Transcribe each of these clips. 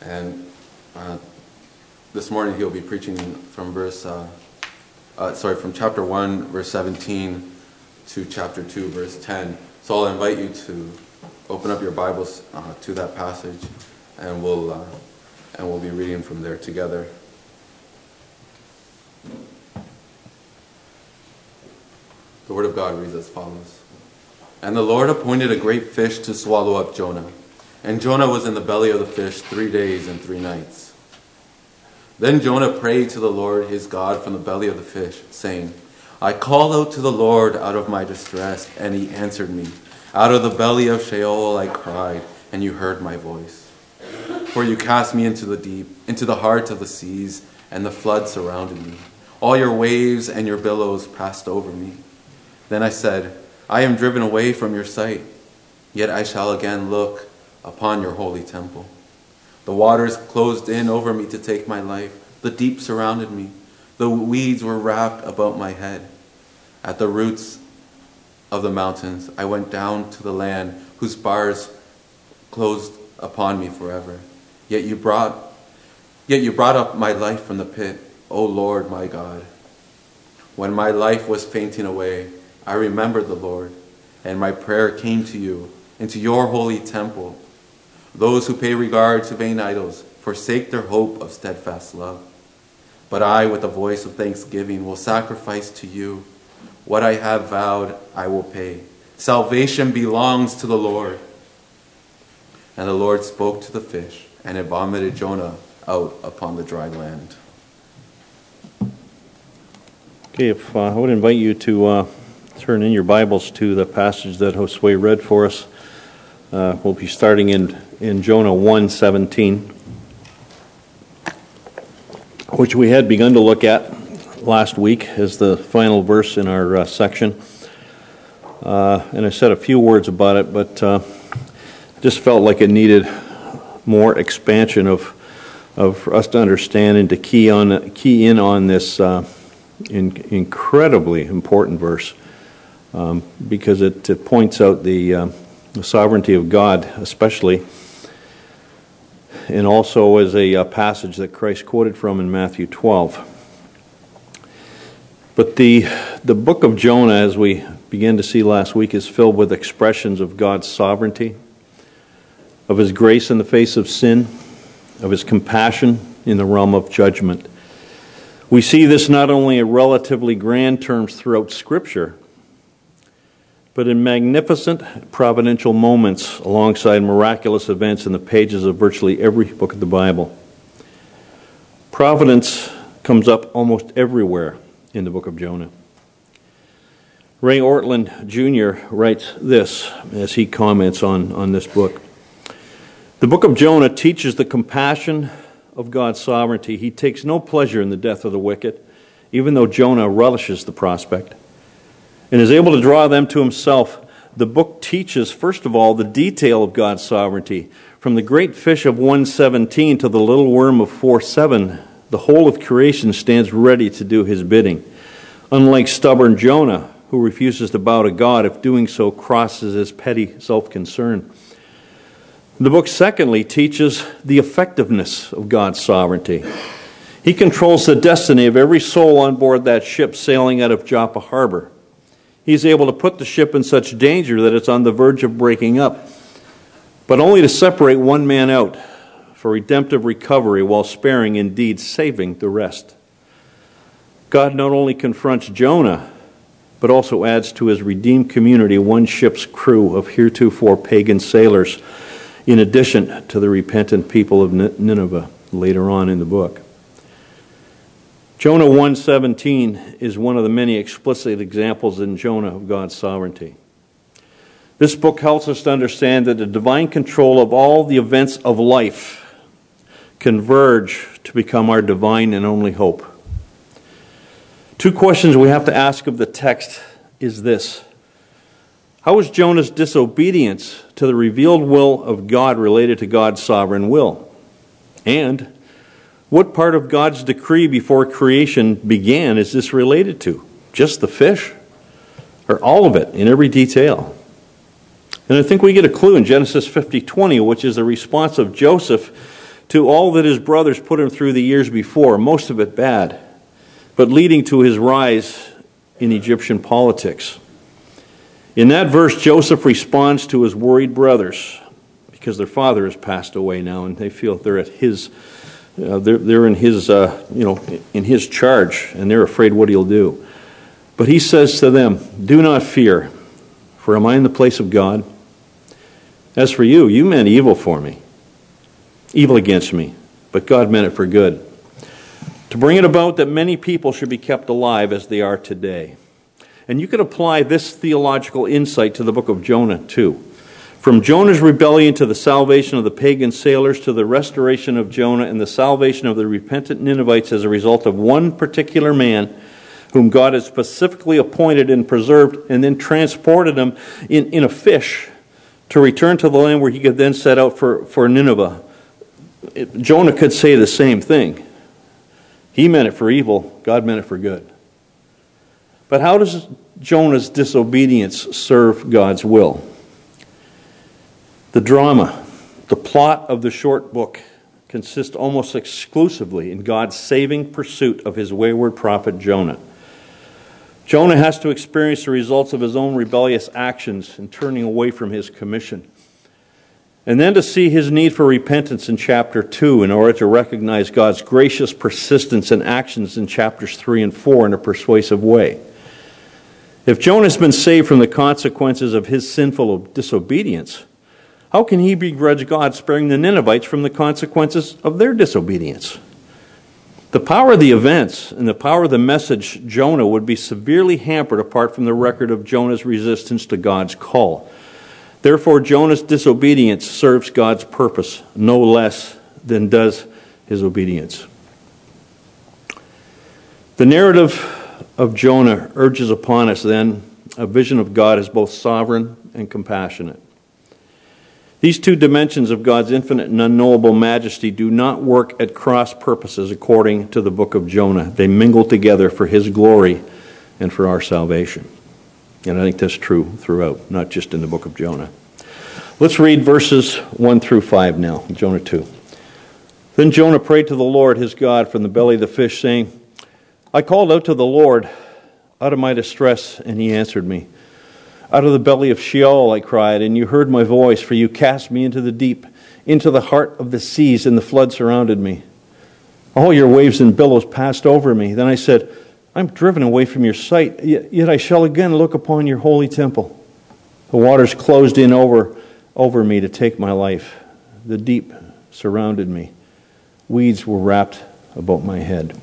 And this morning he'll be preaching from from chapter 1, verse 17 to chapter 2, verse 10. So I'll invite you to open up your Bibles to that passage, and we'll be reading from there together. The Word of God reads as follows. And the Lord appointed a great fish to swallow up Jonah. And Jonah was in the belly of the fish 3 days and 3 nights. Then Jonah prayed to the Lord his God from the belly of the fish, saying, I called out to the Lord out of my distress, and he answered me. Out of the belly of Sheol I cried, and you heard my voice. For you cast me into the deep, into the heart of the seas, and the flood surrounded me. All your waves and your billows passed over me. Then I said, I am driven away from your sight, yet I shall again look upon your holy temple. The waters closed in over me to take my life. The deep surrounded me. The weeds were wrapped about my head. At the roots of the mountains, I went down to the land whose bars closed upon me forever. Yet you brought up my life from the pit, O Lord my God. When my life was fainting away, I remembered the Lord, and my prayer came to you, into your holy temple. Those who pay regard to vain idols forsake their hope of steadfast love. But I, with a voice of thanksgiving, will sacrifice to you. What I have vowed, I will pay. Salvation belongs to the Lord. And the Lord spoke to the fish, and it vomited Jonah out upon the dry land. Okay, if I would invite you to turn in your Bibles to the passage that Josue read for us. We'll be starting in Jonah 1:17, which we had begun to look at last week as the final verse in our section. And I said a few words about it, but just felt like it needed more expansion of us to understand and to key in on this incredibly important verse. Because it points out the sovereignty of God, especially, and also as a passage that Christ quoted from in Matthew 12. But the book of Jonah, as we began to see last week, is filled with expressions of God's sovereignty, of His grace in the face of sin, of His compassion in the realm of judgment. We see this not only in relatively grand terms throughout Scripture, but in magnificent providential moments alongside miraculous events in the pages of virtually every book of the Bible. Providence comes up almost everywhere in the book of Jonah. Ray Ortlund Jr. writes this as he comments on this book. The book of Jonah teaches the compassion of God's sovereignty. He takes no pleasure in the death of the wicked, even though Jonah relishes the prospect, and is able to draw them to himself. The book teaches, first of all, the detail of God's sovereignty. From the great fish of 1:17 to the little worm of 4:7, the whole of creation stands ready to do His bidding. Unlike stubborn Jonah, who refuses to bow to God if doing so crosses his petty self-concern. The book, secondly, teaches the effectiveness of God's sovereignty. He controls the destiny of every soul on board that ship sailing out of Joppa Harbor. He's able to put the ship in such danger that it's on the verge of breaking up, but only to separate one man out for redemptive recovery while sparing, indeed saving, the rest. God not only confronts Jonah, but also adds to His redeemed community one ship's crew of heretofore pagan sailors, in addition to the repentant people of Nineveh later on in the book. Jonah 1:17 is one of the many explicit examples in Jonah of God's sovereignty. This book helps us to understand that the divine control of all the events of life converge to become our divine and only hope. Two questions we have to ask of the text is this. How is Jonah's disobedience to the revealed will of God related to God's sovereign will? And what part of God's decree before creation began is this related to? Just the fish? Or all of it in every detail? And I think we get a clue in Genesis 50:20, which is the response of Joseph to all that his brothers put him through the years before, most of it bad, but leading to his rise in Egyptian politics. In that verse, Joseph responds to his worried brothers because their father has passed away now, and they feel they're at his, they're in his, in his charge, and they're afraid what he'll do. But he says to them, "Do not fear, for am I in the place of God? As for you, you meant evil for me, evil against me, but God meant it for good, to bring it about that many people should be kept alive as they are today." And you could apply this theological insight to the book of Jonah too. From Jonah's rebellion to the salvation of the pagan sailors to the restoration of Jonah and the salvation of the repentant Ninevites as a result of one particular man whom God had specifically appointed and preserved and then transported him in a fish to return to the land where he could then set out for Nineveh. Jonah could say the same thing. He meant it for evil, God meant it for good. But how does Jonah's disobedience serve God's will? The drama, the plot of the short book, consists almost exclusively in God's saving pursuit of his wayward prophet Jonah. Jonah has to experience the results of his own rebellious actions in turning away from his commission. And then to see his need for repentance in chapter 2 in order to recognize God's gracious persistence and actions in chapters 3 and 4 in a persuasive way. If Jonah has been saved from the consequences of his sinful disobedience, how can he begrudge God sparing the Ninevites from the consequences of their disobedience? The power of the events and the power of the message Jonah would be severely hampered apart from the record of Jonah's resistance to God's call. Therefore, Jonah's disobedience serves God's purpose no less than does his obedience. The narrative of Jonah urges upon us then a vision of God as both sovereign and compassionate. These two dimensions of God's infinite and unknowable majesty do not work at cross purposes according to the book of Jonah. They mingle together for his glory and for our salvation. And I think that's true throughout, not just in the book of Jonah. Let's read verses 1 through 5 now, Jonah 2. Then Jonah prayed to the Lord his God from the belly of the fish, saying, I called out to the Lord out of my distress, and he answered me. Out of the belly of Sheol I cried, and you heard my voice, for you cast me into the deep, into the heart of the seas, and the flood surrounded me. All your waves and billows passed over me. Then I said, I'm driven away from your sight, yet I shall again look upon your holy temple. The waters closed in over me to take my life. The deep surrounded me. Weeds were wrapped about my head.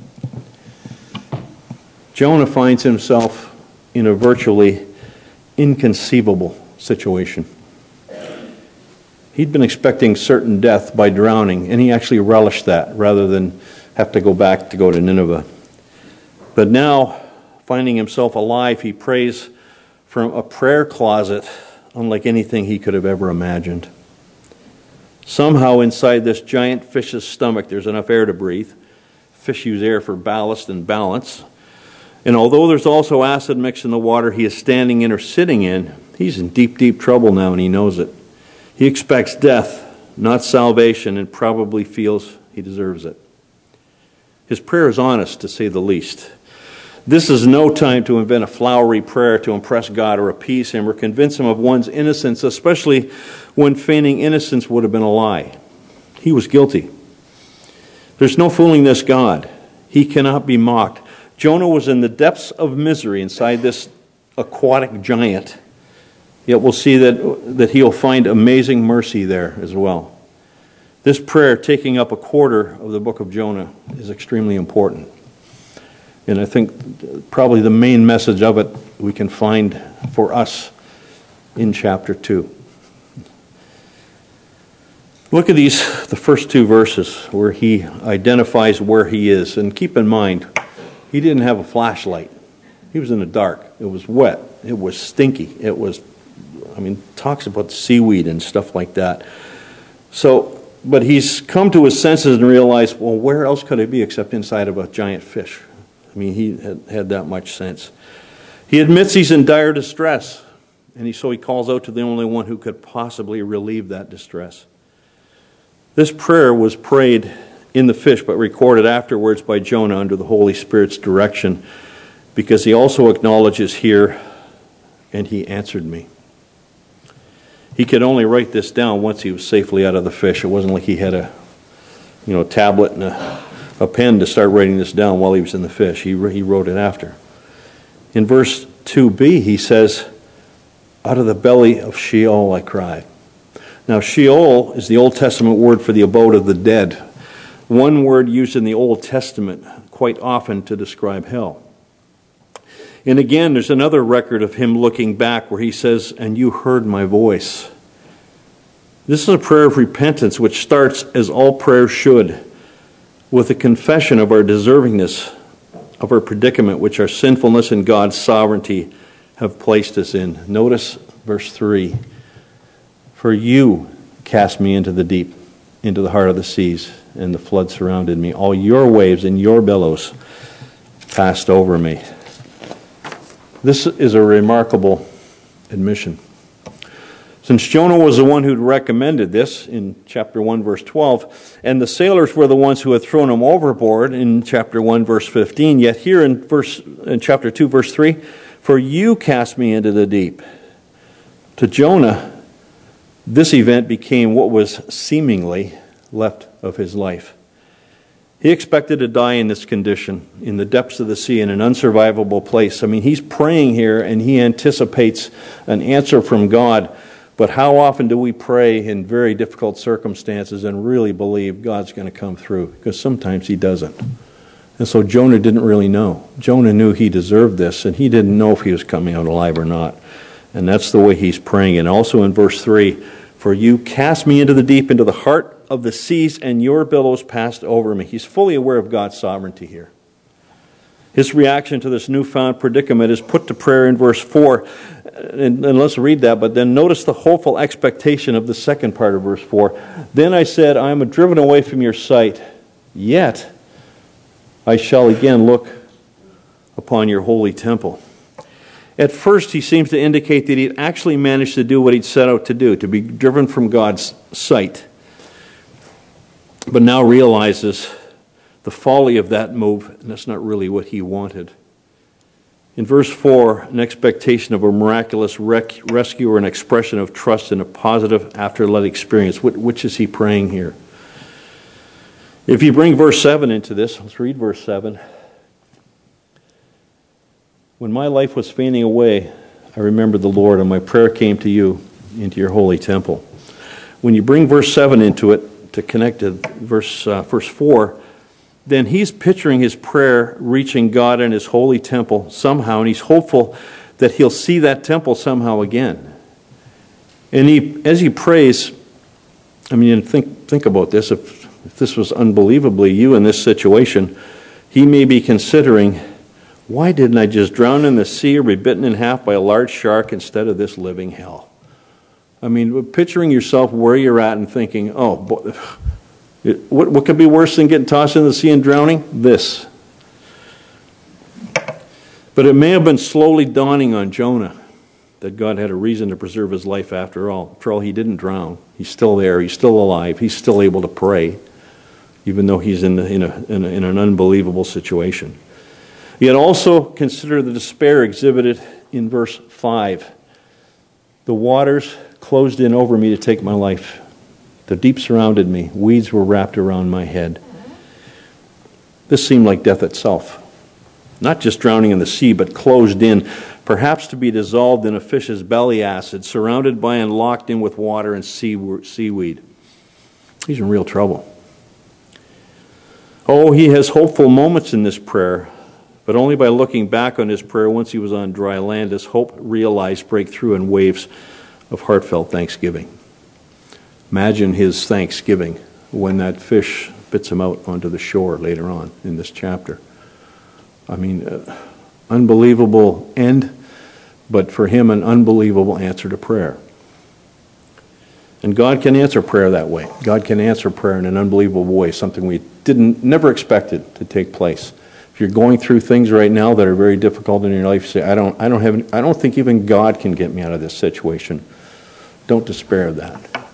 Jonah finds himself in a virtually inconceivable situation. He'd been expecting certain death by drowning, and he actually relished that rather than have to go back to go to Nineveh. But now, finding himself alive, he prays from a prayer closet unlike anything he could have ever imagined. Somehow inside this giant fish's stomach there's enough air to breathe. Fish use air for ballast and balance. And although there's also acid mixed in the water he is standing in or sitting in, he's in deep, deep trouble now, and he knows it. He expects death, not salvation, and probably feels he deserves it. His prayer is honest, to say the least. This is no time to invent a flowery prayer to impress God or appease him or convince him of one's innocence, especially when feigning innocence would have been a lie. He was guilty. There's no fooling this God. He cannot be mocked. Jonah was in the depths of misery inside this aquatic giant. Yet we'll see that he'll find amazing mercy there as well. This prayer, taking up a quarter of the book of Jonah, is extremely important. And I think probably the main message of it we can find for us in chapter 2. Look at the first two verses where he identifies where he is. And keep in mind, he didn't have a flashlight. He was in the dark. It was wet. It was stinky. Talks about seaweed and stuff like that. But he's come to his senses and realized, well, where else could I be except inside of a giant fish? He had that much sense. He admits he's in dire distress, and so he calls out to the only one who could possibly relieve that distress. This prayer was prayed in the fish, but recorded afterwards by Jonah under the Holy Spirit's direction, because he also acknowledges here, and he answered me. He could only write this down once he was safely out of the fish. It wasn't like he had a tablet and a pen to start writing this down while he was in the fish. He wrote it after. In verse 2b, he says, out of the belly of Sheol I cried. Now, Sheol is the Old Testament word for the abode of the dead. One word used in the Old Testament quite often to describe hell. And again, there's another record of him looking back where he says, and you heard my voice. This is a prayer of repentance which starts, as all prayers should, with a confession of our deservingness, of our predicament, which our sinfulness and God's sovereignty have placed us in. Notice verse 3. For you cast me into the deep, into the heart of the seas, and the flood surrounded me. All your waves and your billows passed over me. This is a remarkable admission. Since Jonah was the one who'd recommended this in chapter 1, verse 12, and the sailors were the ones who had thrown him overboard in chapter 1, verse 15, yet here in chapter 2, verse 3, for you cast me into the deep. To Jonah, this event became what was seemingly left of his life. He expected to die in this condition, in the depths of the sea, in an unsurvivable place. I mean, he's praying here and he anticipates an answer from God. But how often do we pray in very difficult circumstances and really believe God's going to come through? Because sometimes he doesn't. And so Jonah didn't really know. Jonah knew he deserved this, and he didn't know if he was coming out alive or not. And that's the way he's praying. And also in verse 3, for you cast me into the deep, into the heart of the seas, and your billows passed over me. He's fully aware of God's sovereignty here. His reaction to this newfound predicament is put to prayer in verse 4. And let's read that, but then notice the hopeful expectation of the second part of verse 4. Then I said, I am driven away from your sight, yet I shall again look upon your holy temple. At first, he seems to indicate that he'd actually managed to do what he'd set out to do, to be driven from God's sight. But now realizes the folly of that move, and that's not really what he wanted. In verse 4, an expectation of a miraculous rescue or an expression of trust in a positive afterlife experience. Which is he praying here? If you bring verse 7 into this, let's read verse 7. When my life was fading away, I remembered the Lord, and my prayer came to you into your holy temple. When you bring verse 7 into it, to connect to verse 4, then he's picturing his prayer reaching God in his holy temple somehow, and he's hopeful that he'll see that temple somehow again. And as he prays, I mean, think about this. If this was unbelievably you in this situation, he may be considering, why didn't I just drown in the sea or be bitten in half by a large shark instead of this living hell? I mean, picturing yourself where you're at and thinking, oh, boy, what could be worse than getting tossed into the sea and drowning? This. But it may have been slowly dawning on Jonah that God had a reason to preserve his life after all. After all, he didn't drown. He's still there. He's still alive. He's still able to pray, even though he's in an unbelievable situation. Yet also consider the despair exhibited in verse 5. The waters closed in over me to take my life. The deep surrounded me. Weeds were wrapped around my head. This seemed like death itself. Not just drowning in the sea, but closed in, perhaps to be dissolved in a fish's belly acid, surrounded by and locked in with water and seaweed. He's in real trouble. Oh, he has hopeful moments in this prayer, but only by looking back on his prayer once he was on dry land does hope realized break through in waves of heartfelt thanksgiving. Imagine his thanksgiving when that fish spits him out onto the shore later on in this chapter. I mean, unbelievable end, but for him an unbelievable answer to prayer. And God can answer prayer that way. God can answer prayer in an unbelievable way, something we never expected to take place. If you're going through things right now that are very difficult in your life, say, I don't think even God can get me out of this situation. Don't despair of that.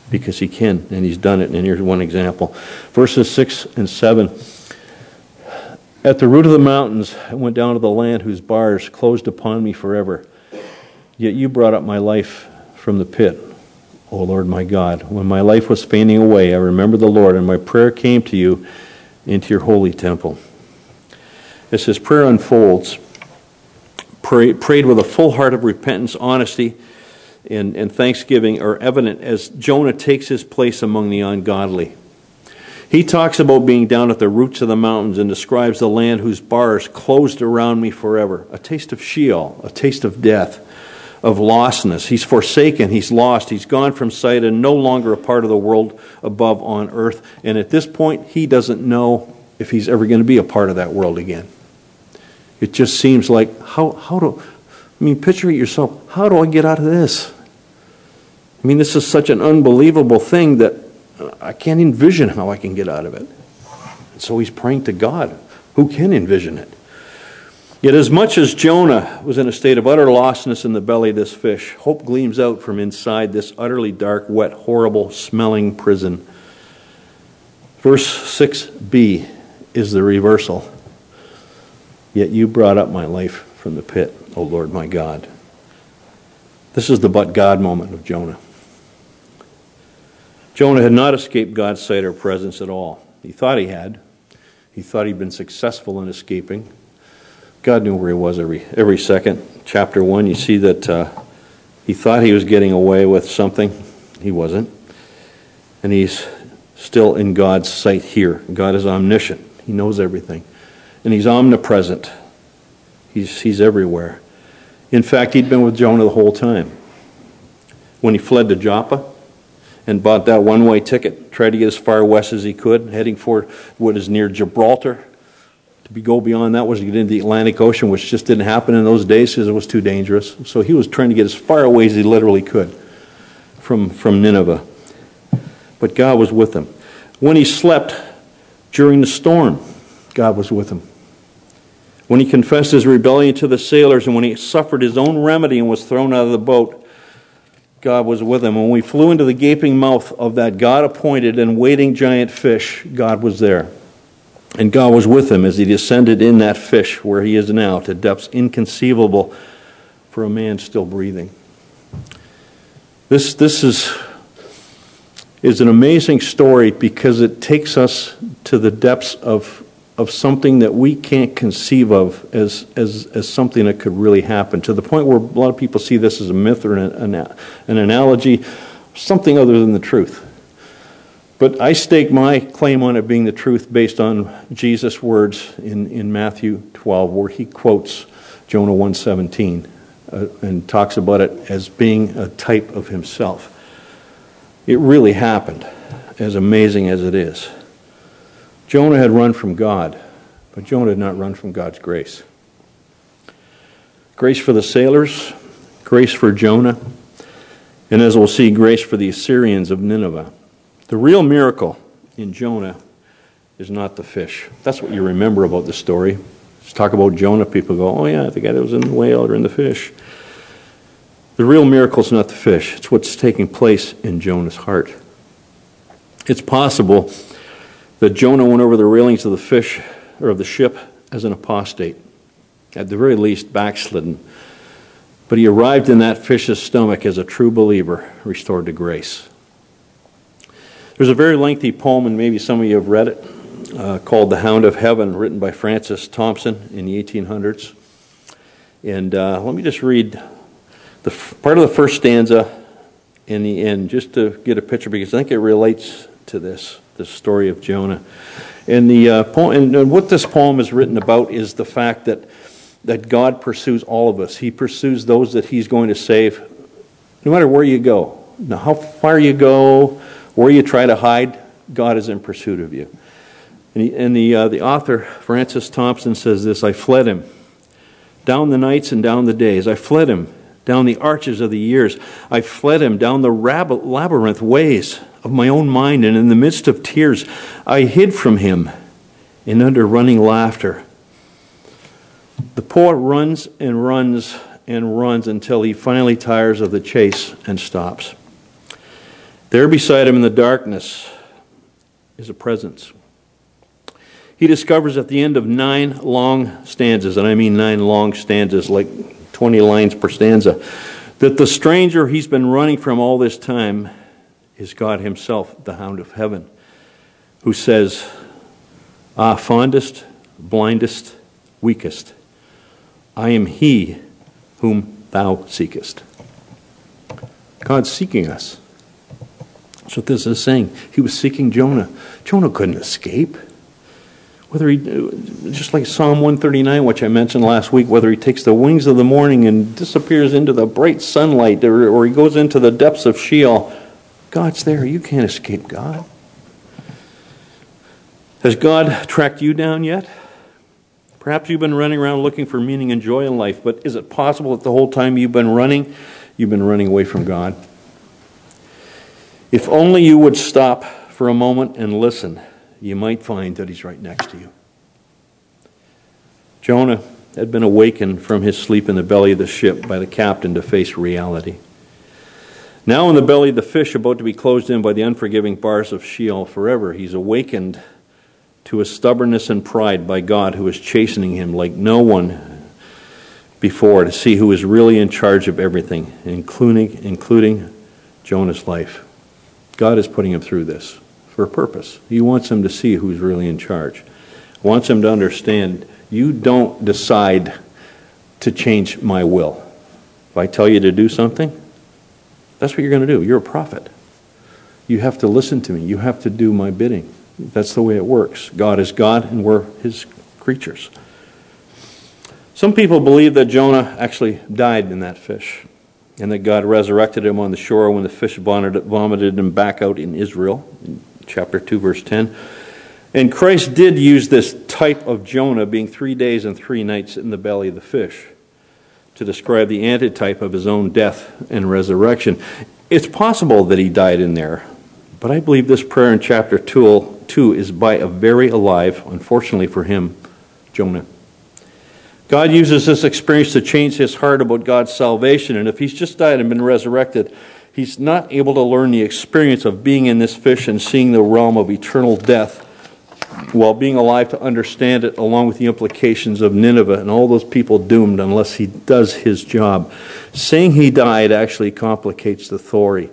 because he can, and he's done it. And here's one example. Verses 6 and 7. At the root of the mountains, I went down to the land whose bars closed upon me forever. Yet you brought up my life from the pit, O Lord my God. When my life was fainting away, I remembered the Lord, and my prayer came to you into your holy temple. As his prayer unfolds, prayed with a full heart of repentance, honesty, and thanksgiving are evident as Jonah takes his place among the ungodly. He talks about being down at the roots of the mountains and describes the land whose bars closed around me forever. A taste of Sheol, a taste of death, of lostness. He's forsaken, he's lost, he's gone from sight and no longer a part of the world above on earth. And at this point, he doesn't know if he's ever going to be a part of that world again. It just seems like, picture it yourself. How do I get out of this? I mean, this is such an unbelievable thing that I can't envision how I can get out of it. And so he's praying to God, who can envision it. Yet as much as Jonah was in a state of utter lostness in the belly of this fish, hope gleams out from inside this utterly dark, wet, horrible, smelling prison. Verse 6b is the reversal. Yet you brought up my life from the pit, O Lord my God. This is the but God moment of Jonah. Jonah had not escaped God's sight or presence at all. He thought he had. He thought he'd been successful in escaping. God knew where he was every second. Chapter 1, you see that he thought he was getting away with something. He wasn't. And he's still in God's sight here. God is omniscient. He knows everything. And he's omnipresent. He's everywhere. In fact, he'd been with Jonah the whole time. When he fled to Joppa and bought that one-way ticket, tried to get as far west as he could, heading for what is near Gibraltar. To go beyond that was to get into the Atlantic Ocean, which just didn't happen in those days because it was too dangerous. So he was trying to get as far away as he literally could from Nineveh. But God was with him. When he slept during the storm, God was with him. When he confessed his rebellion to the sailors and when he suffered his own remedy and was thrown out of the boat, God was with him. When we flew into the gaping mouth of that God-appointed and waiting giant fish, God was there. And God was with him as he descended in that fish where he is now to depths inconceivable for a man still breathing. This is an amazing story because it takes us to the depths of something that we can't conceive of as something that could really happen, to the point where a lot of people see this as a myth or an analogy, something other than the truth. But I stake my claim on it being the truth based on Jesus' words in Matthew 12, where he quotes Jonah 1:17 and talks about it as being a type of himself. It really happened, as amazing as it is. Jonah had run from God, but Jonah had not run from God's grace. Grace for the sailors, grace for Jonah, and as we'll see, grace for the Assyrians of Nineveh. The real miracle in Jonah is not the fish. That's what you remember about the story. Just talk about Jonah, people go, oh yeah, the guy that was in the whale or in the fish. The real miracle is not the fish. It's what's taking place in Jonah's heart. It's possible that Jonah went over the railings of the fish or of the ship as an apostate, at the very least backslidden. But he arrived in that fish's stomach as a true believer, restored to grace. There's a very lengthy poem, and maybe some of you have read it, called The Hound of Heaven, written by Francis Thompson in the 1800s. And let me just read part of the first stanza in the end, just to get a picture, because I think it relates to this story of Jonah. And the poem, and what this poem is written about is the fact that God pursues all of us. He pursues those that he's going to save, no matter where you go. Now, how far you go, where you try to hide, God is in pursuit of you. And the author, Francis Thompson, says this: I fled him down the nights and down the days. I fled him down the arches of the years. I fled him down the labyrinth ways of my own mind, and in the midst of tears, I hid from him and under running laughter. The poet runs and runs and runs until he finally tires of the chase and stops. There beside him in the darkness is a presence. He discovers at the end of 9 long stanzas, and I mean 9 long stanzas, like 20 lines per stanza, that the stranger he's been running from all this time is God himself, the Hound of Heaven, who says, "Ah, fondest, blindest, weakest, I am he whom thou seekest." God's seeking us. That's what this is saying. He was seeking Jonah. Jonah couldn't escape. Whether he, just like Psalm 139, which I mentioned last week, whether he takes the wings of the morning and disappears into the bright sunlight, or he goes into the depths of Sheol, God's there. You can't escape God. Has God tracked you down yet? Perhaps you've been running around looking for meaning and joy in life, but is it possible that the whole time you've been running away from God? If only you would stop for a moment and listen, you might find that he's right next to you. Jonah had been awakened from his sleep in the belly of the ship by the captain to face reality. Now in the belly of the fish, about to be closed in by the unforgiving bars of Sheol forever, he's awakened to his stubbornness and pride by God, who is chastening him like no one before, to see who is really in charge of everything, including Jonah's life. God is putting him through this for a purpose. He wants him to see who's really in charge. He wants him to understand, you don't decide to change my will. If I tell you to do something, that's what you're going to do. You're a prophet. You have to listen to me. You have to do my bidding. That's the way it works. God is God, and we're his creatures. Some people believe that Jonah actually died in that fish, and that God resurrected him on the shore when the fish vomited him back out in Israel, in chapter 2, verse 10. And Christ did use this type of Jonah, being 3 days and 3 nights in the belly of the fish, to describe the antitype of his own death and resurrection. It's possible that he died in there, but I believe this prayer in chapter 2 is by a very alive, unfortunately for him, Jonah. God uses this experience to change his heart about God's salvation, and if he's just died and been resurrected, he's not able to learn the experience of being in this fish and seeing the realm of eternal death while being alive to understand it, along with the implications of Nineveh and all those people doomed unless he does his job. Saying he died actually complicates the story.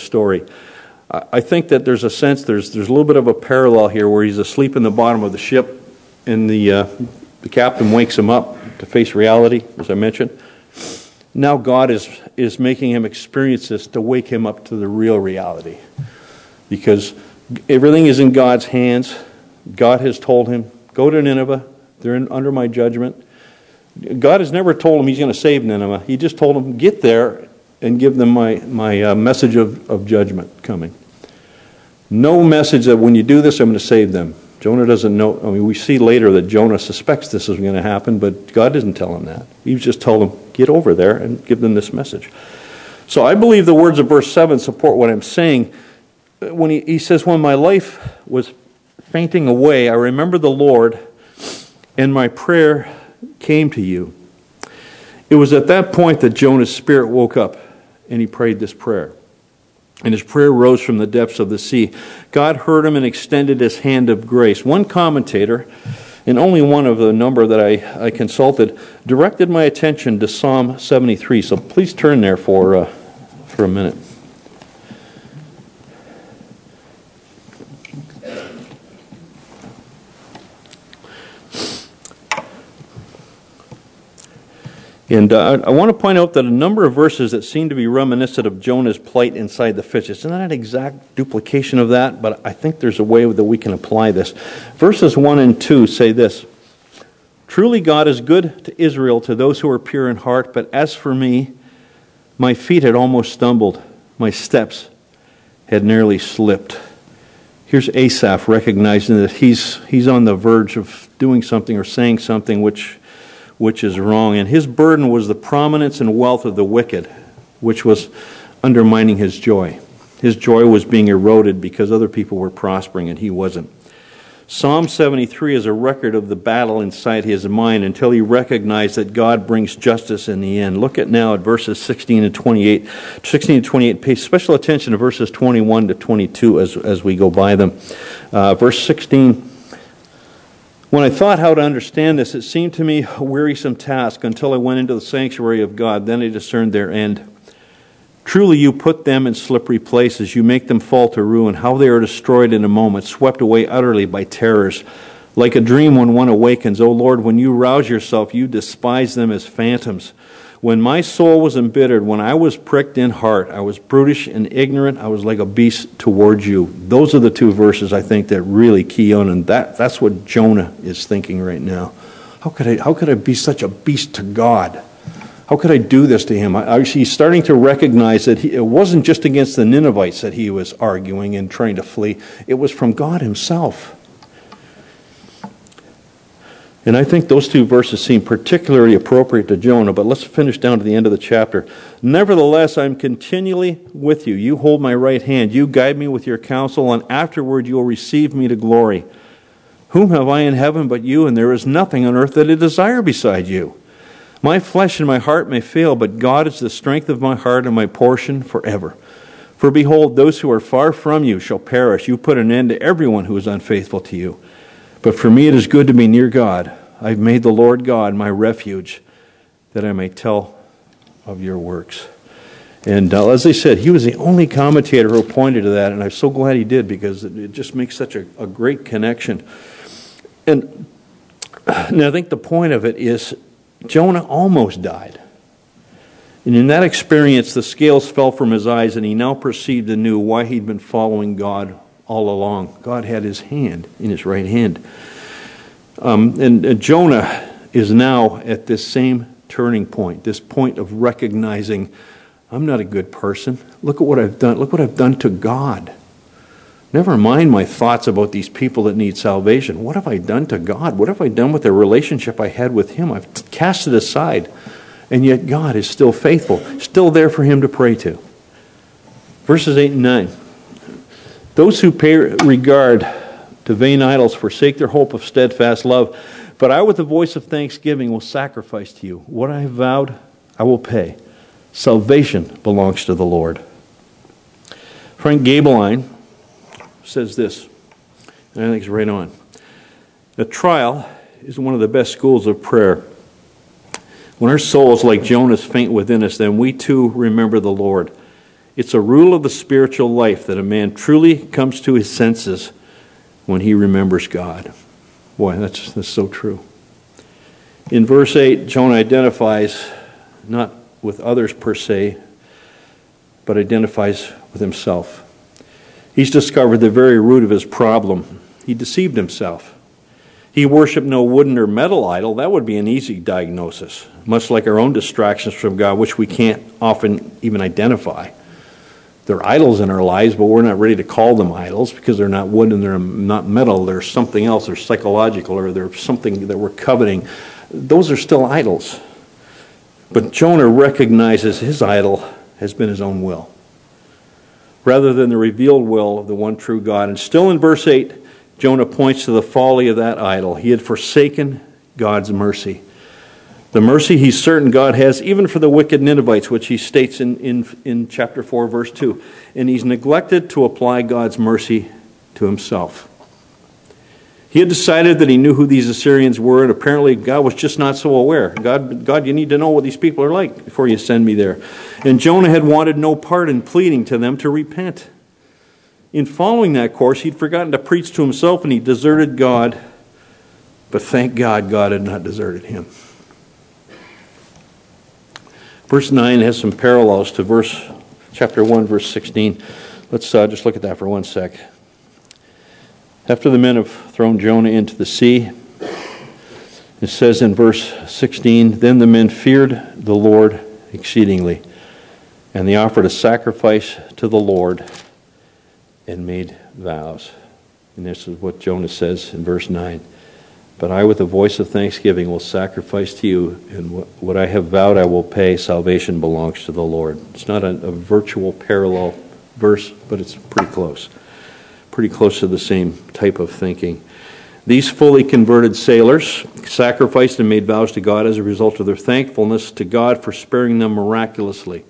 I think that there's a sense, there's a little bit of a parallel here where he's asleep in the bottom of the ship, and the captain wakes him up to face reality, as I mentioned. Now God is making him experience this to wake him up to the real reality. Because everything is in God's hands. God has told him, go to Nineveh. They're under my judgment. God has never told him he's going to save Nineveh. He just told him, get there and give them my message of judgment coming. No message that when you do this, I'm going to save them. Jonah doesn't know. I mean, we see later that Jonah suspects this is going to happen, but God doesn't tell him that. He's just told him, get over there and give them this message. So I believe the words of verse 7 support what I'm saying. When he says, when my life was fainting away, I remembered the Lord, and my prayer came to you. It was at that point that Jonah's spirit woke up, and he prayed this prayer. And his prayer rose from the depths of the sea. God heard him and extended his hand of grace. One commentator, and only one of the number that I consulted, directed my attention to Psalm 73. So please turn there for a minute. And I want to point out that a number of verses that seem to be reminiscent of Jonah's plight inside the fish. It's not an exact duplication of that, but I think there's a way that we can apply this. Verses 1 and 2 say this: Truly God is good to Israel, to those who are pure in heart, but as for me, my feet had almost stumbled, my steps had nearly slipped. Here's Asaph recognizing that he's on the verge of doing something or saying something which is wrong. And his burden was the prominence and wealth of the wicked, which was undermining his joy. His joy was being eroded because other people were prospering and he wasn't. Psalm 73 is a record of the battle inside his mind until he recognized that God brings justice in the end. Look at now at verses 16 and 28. 16 to 28, pay special attention to verses 21 to 22 as we go by them. Verse 16, when I thought how to understand this, it seemed to me a wearisome task until I went into the sanctuary of God. Then I discerned their end. Truly you put them in slippery places. You make them fall to ruin. How they are destroyed in a moment, swept away utterly by terrors. Like a dream when one awakens. O Lord, when you rouse yourself, you despise them as phantoms. When my soul was embittered, when I was pricked in heart, I was brutish and ignorant. I was like a beast towards you. Those are the two verses I think that really key on, and that's what Jonah is thinking right now. How could I be such a beast to God? How could I do this to him? He's starting to recognize that it wasn't just against the Ninevites that he was arguing and trying to flee. It was from God himself. And I think those two verses seem particularly appropriate to Jonah, but let's finish down to the end of the chapter. Nevertheless, I'm continually with you. You hold my right hand. You guide me with your counsel, and afterward you will receive me to glory. Whom have I in heaven but you, and there is nothing on earth that I desire beside you. My flesh and my heart may fail, but God is the strength of my heart and my portion forever. For behold, those who are far from you shall perish. You put an end to everyone who is unfaithful to you. But for me it is good to be near God. I've made the Lord God my refuge, that I may tell of your works. And as I said, he was the only commentator who pointed to that, and I'm so glad he did, because it just makes such a great connection. And I think the point of it is, Jonah almost died. And in that experience, the scales fell from his eyes, and he now perceived anew why he'd been following God all along. God had his hand in his right hand. And Jonah is now at this same turning point, this point of recognizing, I'm not a good person. Look at what I've done. Look what I've done to God. Never mind my thoughts about these people that need salvation. What have I done to God? What have I done with the relationship I had with him? I've cast it aside. And yet God is still faithful, still there for him to pray to. Verses 8 and 9. Those who pay regard to vain idols forsake their hope of steadfast love. But I with the voice of thanksgiving will sacrifice to you. What I have vowed, I will pay. Salvation belongs to the Lord. Frank Gabeline says this, and I think it's right on. The trial is one of the best schools of prayer. When our souls, like Jonah's, faint within us, then we too remember the Lord. It's a rule of the spiritual life that a man truly comes to his senses when he remembers God. Boy, that's so true. In verse 8, Jonah identifies not with others per se, but identifies with himself. He's discovered the very root of his problem. He deceived himself. He worshipped no wooden or metal idol. That would be an easy diagnosis, much like our own distractions from God, which we can't often even identify. They're idols in our lives, but we're not ready to call them idols because they're not wood and they're not metal. They're something else. They're psychological, or they're something that we're coveting. Those are still idols. But Jonah recognizes his idol has been his own will, rather than the revealed will of the one true God. And still in verse 8, Jonah points to the folly of that idol. He had forsaken God's mercy. The mercy he's certain God has, even for the wicked Ninevites, which he states in chapter 4, verse 2. And he's neglected to apply God's mercy to himself. He had decided that he knew who these Assyrians were, and apparently God was just not so aware. God, you need to know what these people are like before you send me there. And Jonah had wanted no part in pleading to them to repent. In following that course, he'd forgotten to preach to himself, and he deserted God. But thank God, God had not deserted him. Verse 9 has some parallels to chapter 1, verse 16. Let's just look at that for one sec. After the men have thrown Jonah into the sea, it says in verse 16, then the men feared the Lord exceedingly, and they offered a sacrifice to the Lord and made vows. And this is what Jonah says in verse 9. But I with a voice of thanksgiving will sacrifice to you, and what I have vowed I will pay. Salvation belongs to the Lord. It's not a virtual parallel verse, but it's pretty close. Pretty close to the same type of thinking. These fully converted sailors sacrificed and made vows to God as a result of their thankfulness to God for sparing them miraculously.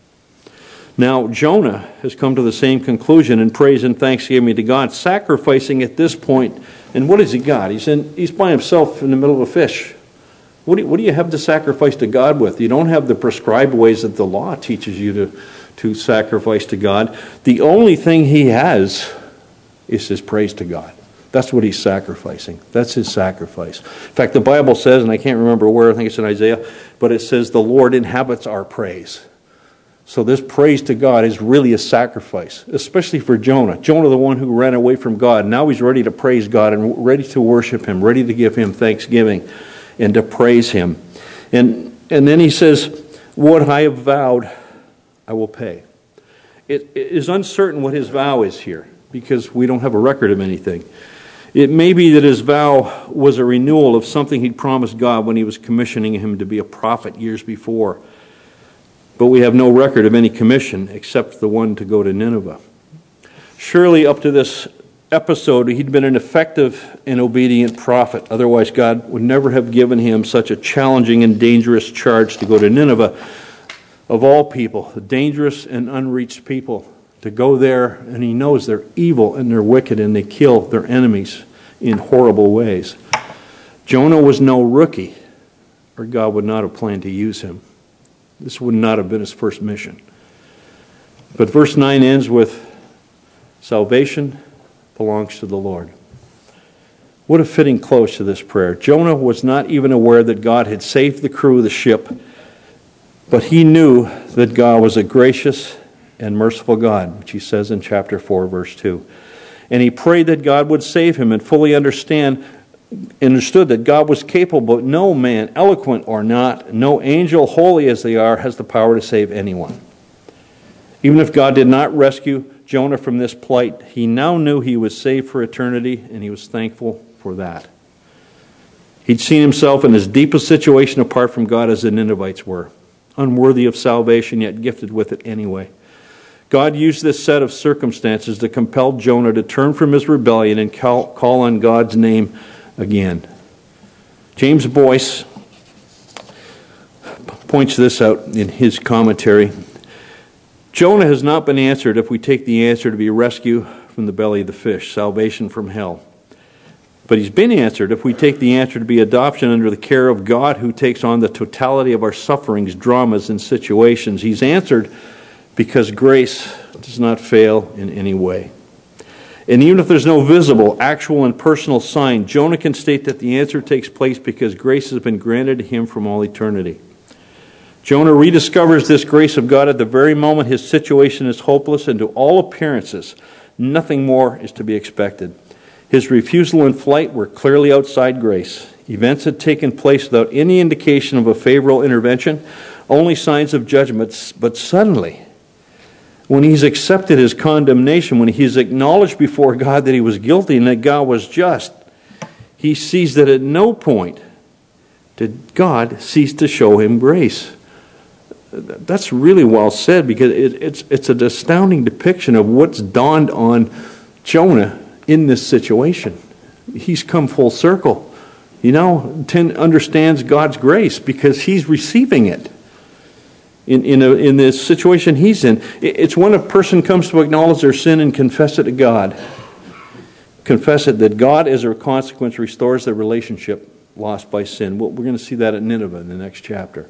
Now, Jonah has come to the same conclusion in praise and thanksgiving to God, sacrificing at this point. And what has he got? He's by himself in the middle of a fish. What do you have to sacrifice to God with? You don't have the prescribed ways that the law teaches you to sacrifice to God. The only thing he has is his praise to God. That's what he's sacrificing. That's his sacrifice. In fact, the Bible says, and I can't remember where, I think it's in Isaiah, but it says the Lord inhabits our praise. So this praise to God is really a sacrifice, especially for Jonah. Jonah, the one who ran away from God. Now he's ready to praise God and ready to worship him, ready to give him thanksgiving and to praise him. And then he says, what I have vowed, I will pay. It is uncertain what his vow is here because we don't have a record of anything. It may be that his vow was a renewal of something he'd promised God when he was commissioning him to be a prophet years before. But we have no record of any commission except the one to go to Nineveh. Surely up to this episode, he'd been an effective and obedient prophet. Otherwise, God would never have given him such a challenging and dangerous charge to go to Nineveh. Of all people, the dangerous and unreached people, to go there, and he knows they're evil and they're wicked and they kill their enemies in horrible ways. Jonah was no rookie, or God would not have planned to use him. This would not have been his first mission. But verse 9 ends with, salvation belongs to the Lord. What a fitting close to this prayer. Jonah was not even aware that God had saved the crew of the ship, but he knew that God was a gracious and merciful God, which he says in chapter 4, verse 2. And he prayed that God would save him and fully understood that God was capable, but no man, eloquent or not, no angel, holy as they are, has the power to save anyone. Even if God did not rescue Jonah from this plight, he now knew he was saved for eternity, and he was thankful for that. He'd seen himself in his deepest situation apart from God as the Ninevites were, unworthy of salvation, yet gifted with it anyway. God used this set of circumstances to compel Jonah to turn from his rebellion and call on God's name again. James Boyce points this out in his commentary. Jonah has not been answered if we take the answer to be rescue from the belly of the fish, salvation from hell. But he's been answered if we take the answer to be adoption under the care of God, who takes on the totality of our sufferings, dramas, and situations. He's answered because grace does not fail in any way. And even if there's no visible, actual, and personal sign, Jonah can state that the answer takes place because grace has been granted to him from all eternity. Jonah rediscovers this grace of God at the very moment his situation is hopeless, and to all appearances, nothing more is to be expected. His refusal and flight were clearly outside grace. Events had taken place without any indication of a favorable intervention, only signs of judgment. But suddenly, when he's accepted his condemnation, when he's acknowledged before God that he was guilty and that God was just, he sees that at no point did God cease to show him grace. That's really well said, because it's an astounding depiction of what's dawned on Jonah in this situation. He's come full circle. Understands God's grace because he's receiving it. In this situation he's in. It's when a person comes to acknowledge their sin and confess it to God. Confess it, that God, as a consequence, restores the relationship lost by sin. We're going to see that at Nineveh in the next chapter.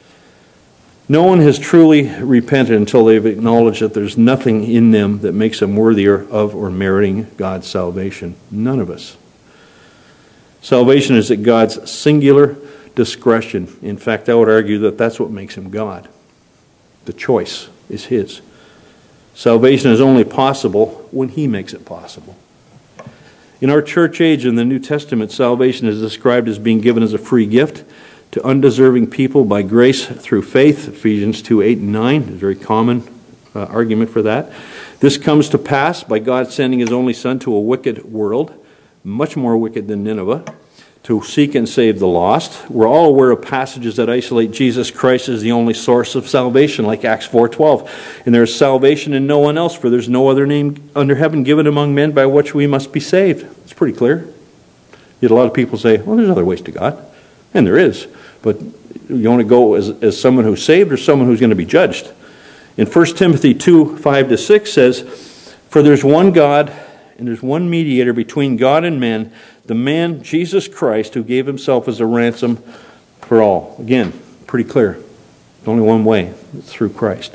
No one has truly repented until they've acknowledged that there's nothing in them that makes them worthier of or meriting God's salvation. None of us. Salvation is at God's singular discretion. In fact, I would argue that that's what makes him God. The choice is his. Salvation is only possible when he makes it possible. In our church age in the New Testament, salvation is described as being given as a free gift to undeserving people by grace through faith. Ephesians 2:8 and 9 is a very common argument for that. This comes to pass by God sending his only Son to a wicked world, much more wicked than Nineveh, to seek and save the lost. We're all aware of passages that isolate Jesus Christ as the only source of salvation, like Acts 4:12. And there is salvation in no one else, for there's no other name under heaven given among men by which we must be saved. It's pretty clear. Yet a lot of people say, well, there's other ways to God. And there is. But you want to go as someone who's saved or someone who's going to be judged. In 1 Timothy 2:5-6 says, "For there's one God, and there's one mediator between God and men, the man Jesus Christ, who gave himself as a ransom for all." Again, pretty clear. There's only one way, it's through Christ.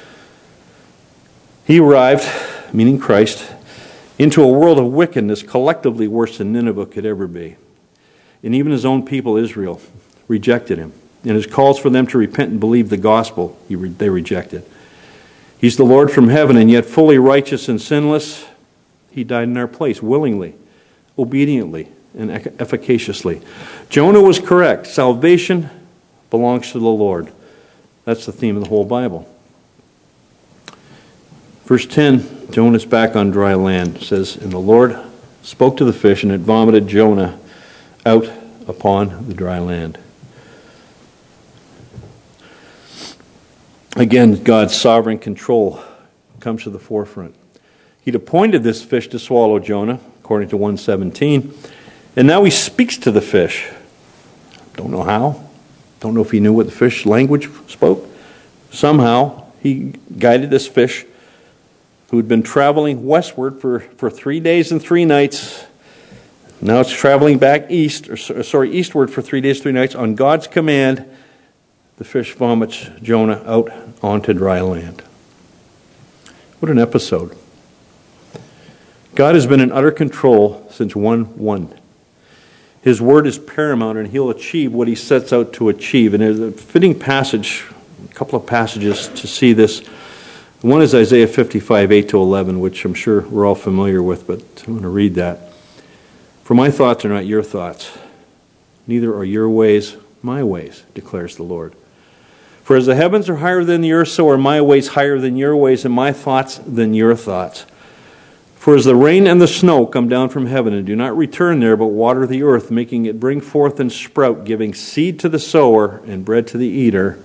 He arrived, meaning Christ, into a world of wickedness collectively worse than Nineveh could ever be. And even his own people, Israel, rejected him. And his calls for them to repent and believe the gospel, they rejected. He's the Lord from heaven, and yet fully righteous and sinless, he died in our place, willingly, obediently, and efficaciously. Jonah was correct. Salvation belongs to the Lord. That's the theme of the whole Bible. Verse 10, Jonah's back on dry land. It says, "And the Lord spoke to the fish, and it vomited Jonah out upon the dry land." Again, God's sovereign control comes to the forefront. He'd appointed this fish to swallow Jonah, according to 1:17, and now he speaks to the fish. Don't know how. Don't know if he knew what the fish language spoke. Somehow, he guided this fish, who had been traveling westward for 3 days and 3 nights. Now it's traveling back eastward for 3 days, 3 nights. On God's command, the fish vomits Jonah out onto dry land. What an episode. God has been in utter control since 1:1. His word is paramount, and he'll achieve what he sets out to achieve. And there's a fitting passage, a couple of passages to see this. One is Isaiah 55:8-11, which I'm sure we're all familiar with, but I'm going to read that. "For my thoughts are not your thoughts, neither are your ways my ways, declares the Lord. For as the heavens are higher than the earth, so are my ways higher than your ways, and my thoughts than your thoughts. For as the rain and the snow come down from heaven, and do not return there, but water the earth, making it bring forth and sprout, giving seed to the sower and bread to the eater,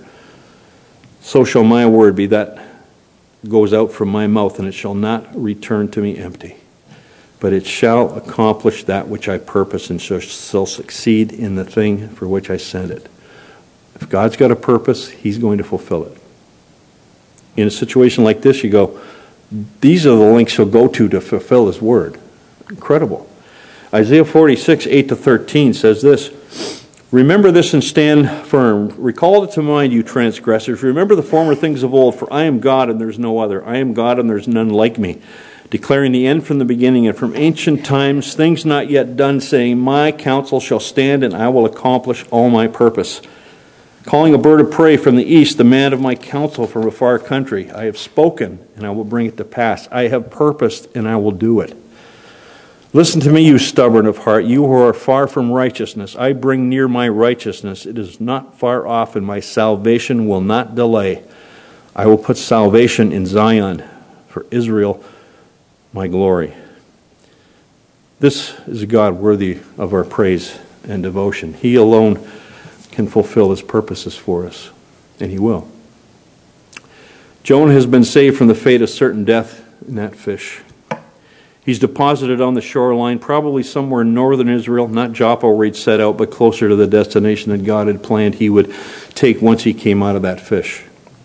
so shall my word be that goes out from my mouth, and it shall not return to me empty, but it shall accomplish that which I purpose, and shall succeed in the thing for which I sent it." If God's got a purpose, he's going to fulfill it. In a situation like this, you go, these are the links he'll go to fulfill his word. Incredible. Isaiah 46:8-13 says this, "Remember this and stand firm. Recall it to mind, you transgressors. Remember the former things of old, for I am God and there's no other. I am God and there's none like me, declaring the end from the beginning and from ancient times, things not yet done, saying, my counsel shall stand and I will accomplish all my purpose. Calling a bird of prey from the east, the man of my counsel from a far country. I have spoken, and I will bring it to pass. I have purposed, and I will do it. Listen to me, you stubborn of heart, you who are far from righteousness. I bring near my righteousness. It is not far off, and my salvation will not delay. I will put salvation in Zion, for Israel, my glory." This is a God worthy of our praise and devotion. He alone can fulfill his purposes for us, and he will. Jonah has been saved from the fate of certain death in that fish. He's deposited on the shoreline, probably somewhere in northern Israel, not Joppa where he'd set out, but closer to the destination that God had planned he would take once he came out of that fish.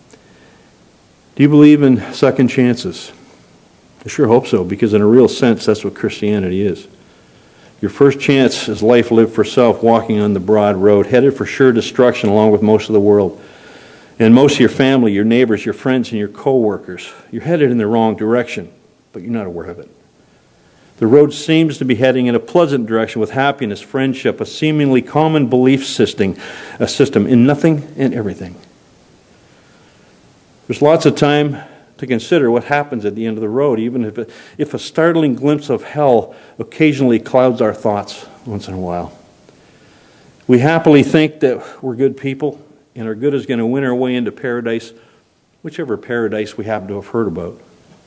Do you believe in second chances? I sure hope so, because in a real sense, that's what Christianity is. Your first chance is life lived for self, walking on the broad road, headed for sure destruction along with most of the world. And most of your family, your neighbors, your friends, and your co-workers. You're headed in the wrong direction, but you're not aware of it. The road seems to be heading in a pleasant direction with happiness, friendship, a seemingly common belief system in nothing and everything. There's lots of time to consider what happens at the end of the road, even if a startling glimpse of hell occasionally clouds our thoughts once in a while. We happily think that we're good people, and our good is going to win our way into paradise, whichever paradise we happen to have heard about.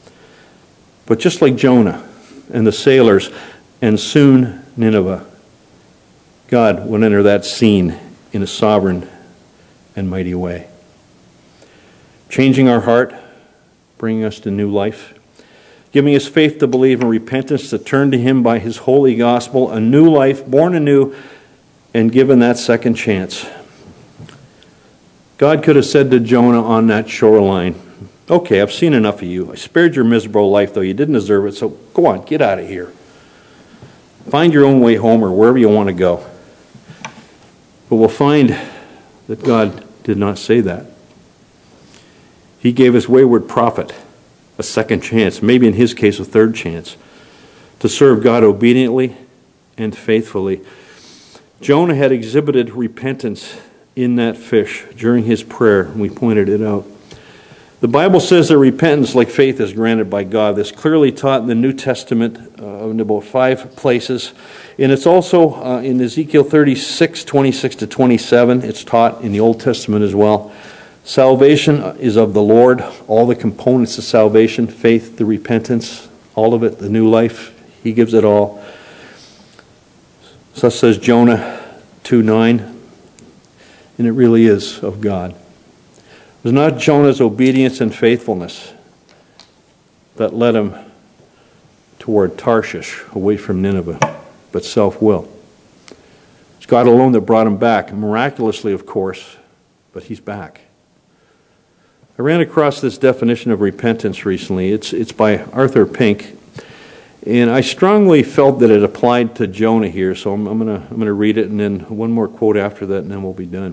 But just like Jonah and the sailors, and soon Nineveh, God will enter that scene in a sovereign and mighty way, changing our heart, bringing us to new life, giving us faith to believe and repentance to turn to Him by His holy gospel, a new life, born anew, and given that second chance. God could have said to Jonah on that shoreline, okay, I've seen enough of you. I spared your miserable life, though you didn't deserve it, so go on, get out of here. Find your own way home or wherever you want to go. But we'll find that God did not say that. He gave his wayward prophet a second chance, maybe in his case a third chance, to serve God obediently and faithfully. Jonah had exhibited repentance in that fish during his prayer, and we pointed it out. The Bible says that repentance, like faith, is granted by God. This clearly taught in the New Testament in about 5 places. And it's also in Ezekiel 36, 26 to 27. It's taught in the Old Testament as well. Salvation is of the Lord. All the components of salvation, faith, the repentance, all of it, the new life, He gives it all. So says Jonah 2:9. And it really is of God. It was not Jonah's obedience and faithfulness that led him toward Tarshish, away from Nineveh, but self-will. It's God alone that brought him back, miraculously, of course, but he's back. I ran across this definition of repentance recently. It's by Arthur Pink, and I strongly felt that it applied to Jonah here, so I'm going to read it, and then one more quote after that, and then we'll be done.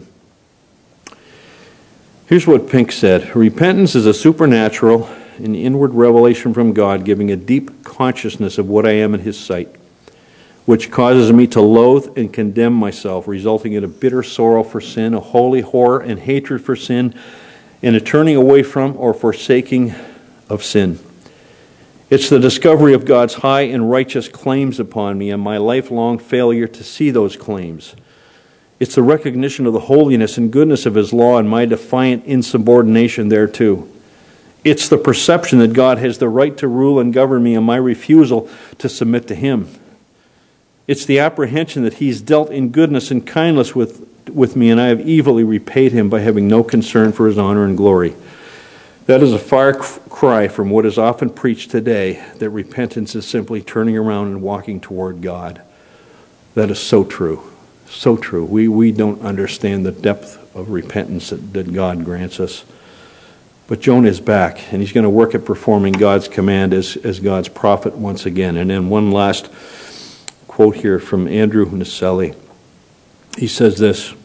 Here's what Pink said. Repentance is a supernatural and inward revelation from God, giving a deep consciousness of what I am in His sight, which causes me to loathe and condemn myself, resulting in a bitter sorrow for sin, a holy horror and hatred for sin, and a turning away from or forsaking of sin. It's the discovery of God's high and righteous claims upon me and my lifelong failure to see those claims. It's the recognition of the holiness and goodness of His law and my defiant insubordination thereto. It's the perception that God has the right to rule and govern me and my refusal to submit to Him. It's the apprehension that He's dealt in goodness and kindness with me, and I have evilly repaid Him by having no concern for His honor and glory. That is a far cry from what is often preached today, that repentance is simply turning around and walking toward God. That is so true. So true. We don't understand the depth of repentance that God grants us. But Jonah is back, and he's going to work at performing God's command as God's prophet once again. And then one last quote here from Andrew Naselli. He says this,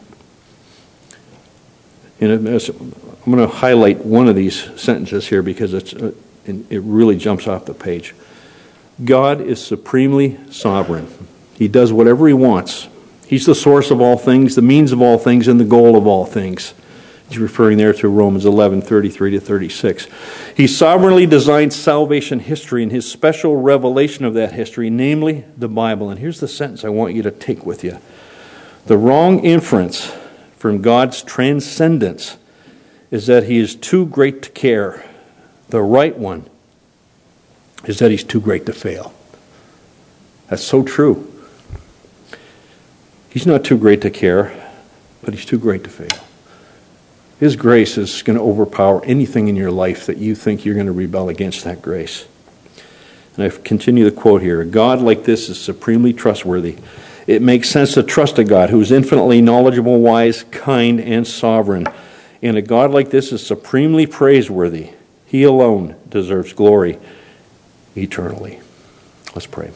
and I'm going to highlight one of these sentences here because it really jumps off the page. God is supremely sovereign. He does whatever He wants. He's the source of all things, the means of all things, and the goal of all things. He's referring there to Romans 11:33 to 36. He sovereignly designed salvation history and His special revelation of that history, namely the Bible. And here's the sentence I want you to take with you. The wrong inference from God's transcendence is that He is too great to care. The right one is that He's too great to fail. That's so true. He's not too great to care, but He's too great to fail. His grace is going to overpower anything in your life that you think you're going to rebel against that grace. And I continue the quote here. A God like this is supremely trustworthy. It makes sense to trust a God who is infinitely knowledgeable, wise, kind, and sovereign. And a God like this is supremely praiseworthy. He alone deserves glory eternally. Let's pray.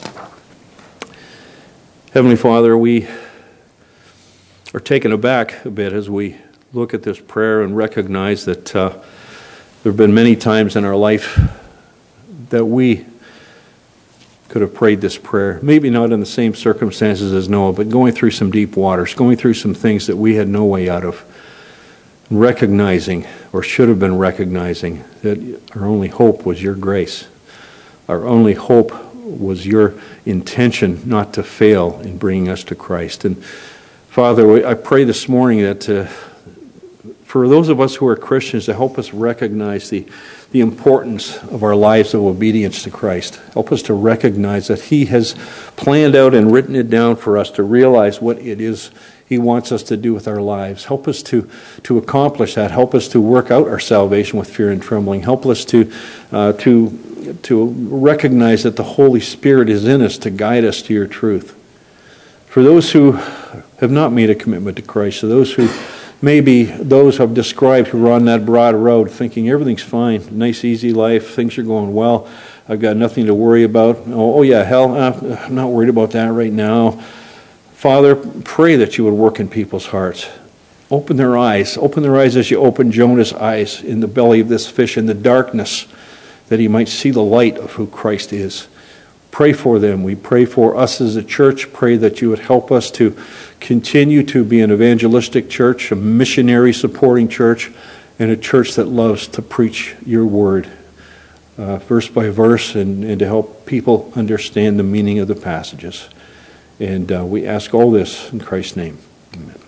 Heavenly Father, we are taken aback a bit as we look at this prayer and recognize that there have been many times in our life that we could have prayed this prayer. Maybe not in the same circumstances as Noah, but going through some deep waters, going through some things that we had no way out of, recognizing, or should have been recognizing, that our only hope was Your grace. Our only hope was Your intention not to fail in bringing us to Christ. And Father, I pray this morning that for those of us who are Christians, to help us recognize the importance of our lives of obedience to Christ. Help us to recognize that He has planned out and written it down for us to realize what it is He wants us to do with our lives. Help us to accomplish that. Help us to work out our salvation with fear and trembling. Help us to to recognize that the Holy Spirit is in us to guide us to your truth. For those who have not made a commitment to Christ, so those who maybe those I've described who are on that broad road thinking everything's fine, nice easy life, things are going well, I've got nothing to worry about. Oh yeah, hell, I'm not worried about that right now. Father, pray that you would work in people's hearts. Open their eyes as you open Jonah's eyes in the belly of this fish in the darkness, that he might see the light of who Christ is. Pray for them. We pray for us as a church. Pray that you would help us to continue to be an evangelistic church, a missionary supporting church, and a church that loves to preach your word verse by verse and to help people understand the meaning of the passages. And we ask all this in Christ's name. Amen.